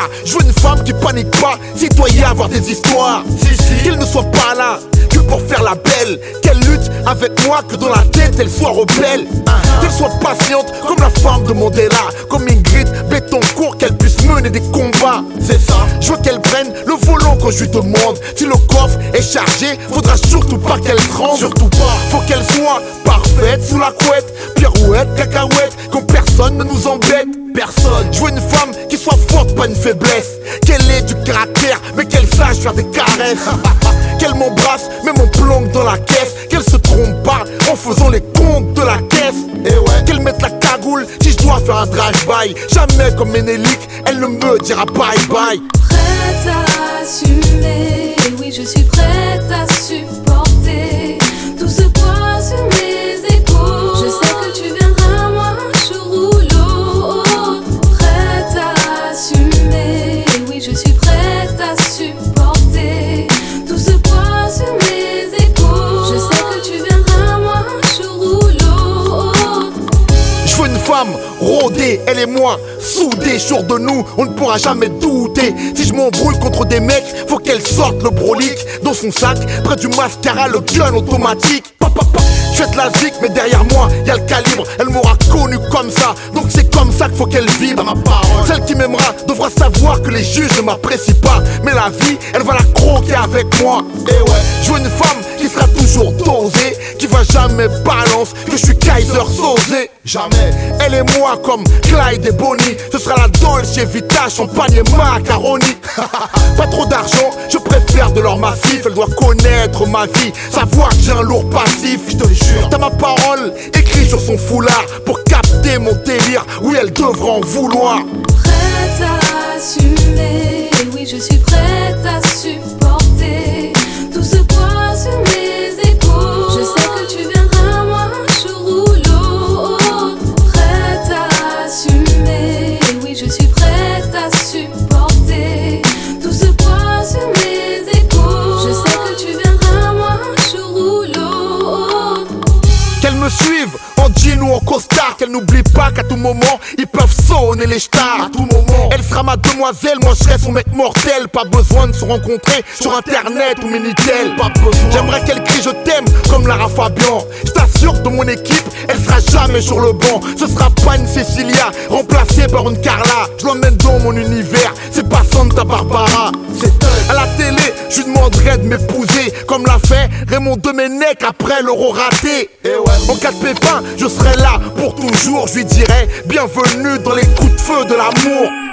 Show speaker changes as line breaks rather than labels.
Je veux une femme qui panique pas, si doit y avoir des histoires. Qu'elle ne soit pas là que pour faire la belle, qu'elle lutte avec moi, que dans la tête elle soit rebelle. Qu'elle soit patiente comme la femme de Mandela, comme Ingrid Betancourt, qu'elle puisse mener des combats. C'est ça, je veux qu'elle prenne le volant quand je lui demande. Si le coffre est chargé, faudra surtout pas qu'elle tremble. Surtout pas, faut qu'elle soit parfaite sous la couette, pirouette, cacahuète, quand personne ne nous embête. Personne. Je veux une femme qui soit forte, pas une faiblesse. Qu'elle ait du caractère, mais qu'elle sache faire des caresses. Qu'elle m'embrasse, même en planque dans la caisse. Qu'elle se trompe pas en faisant les comptes de la caisse. Et ouais, qu'elle mette la cagoule si je dois faire un drive-by. Jamais comme Ménélique, elle ne me dira bye bye.
Prête à assumer, oui je suis prête à supporter tout ce poids sur mes épaules. Je sais que tu viendras à moi jour ou l'autre. Prête à assumer, oui je suis prête à supporter tout ce poids sur mes épaules. Je sais que tu viendras à moi jour ou l'autre.
Je veux une femme rodée, elle et moi soudés, sûr de nous, on ne pourra jamais douter. Si je m'embrouille contre des mecs, faut qu'elle sorte le brolique dans son sac, près du mascara, le gun automatique. Je fais de la zik, mais derrière moi, y'a le calibre. Elle m'aura connu comme ça, donc c'est comme ça qu'il faut qu'elle vibre. Ma parole. Celle qui m'aimera devra savoir que les juges ne m'apprécient pas, mais la vie, elle va la croquer avec moi. Et ouais, je veux une femme qui sera toujours dosée, qui va jamais balance, que je suis Kaiser Sosé. Jamais. Elle et moi comme Clyde et Bonnie, ce sera la Dolce Vita, champagne et macaroni. Pas trop d'argent, je préfère de l'or massif. Elle doit connaître ma vie, savoir que j'ai un lourd passif. Je te le jure, t'as ma parole écrit sur son foulard pour capter mon délire. Oui, elle devra en vouloir.
Prête à assumer, oui je suis prête à supporter tout ce poids sur mes épaules. Je sais que tu viendras à moi jour ou l'autre. Prête à assumer, oui je suis prête à supporter tout ce poids sur mes épaules. Je sais que tu viendras à moi jour ou l'autre.
Qu'elle me suive en jean ou en costard, qu'elle n'oublie pas qu'à tout moment ils peuvent sonner les stars. À tout moment, elle sera ma demoiselle, moi je serai son mec mortel. Pas besoin de se rencontrer sur internet ou Minitel. Pas besoin. J'aimerais qu'elle crie je t'aime comme Lara Fabian. Je t'assure que de mon équipe, elle sera jamais sur le banc. Ce sera pas une Cécilia remplacée par une Carla. Je l'emmène dans mon univers, c'est pas Santa Barbara. C'est à la télé, je lui demanderais de m'épouser comme l'a fait Raymond Domenech après l'euro raté. Et ouais, en cas de pépin, je serai là pour toujours. Je lui dirai bienvenue dans les coups de feu de l'amour.